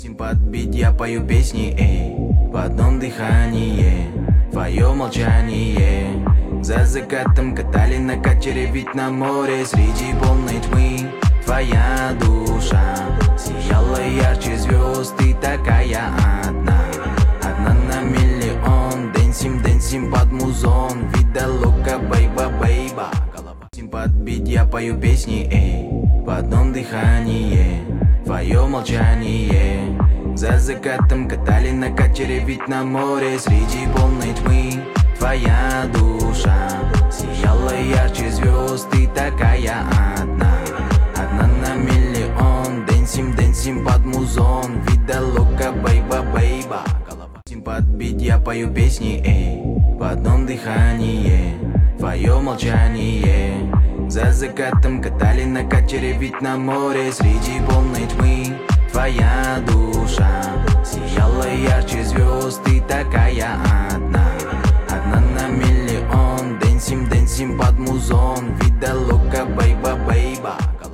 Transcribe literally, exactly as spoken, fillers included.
Под бит я пою песни, эй, в одном дыхании, твое молчание. За закатом катали на катере, ведь на море среди полной тьмы твоя душа сияла ярче звезд, ты такая одна, одна на миллион. Дэнсим, дэнсим под музон, вида лока, бейба, бейба. Под бит я пою песни, эй, в одном дыхании, твое молчание. За закатом катали на катере, ведь на море среди полной тьмы твоя душа сияла ярче звезд, ты такая одна, одна на миллион. Дэнсим, дэнсим под музон, вида лока, бейба, бейба. Под бит я пою песни, эй, в одном дыхании, твое молчание. За закатом катали на катере, ведь на море среди полной тьмы твоя душа сияла ярче звезд, ты такая одна, одна на миллион. Дэнсим, дэнсим под музон, вида лока, бейба, бейба.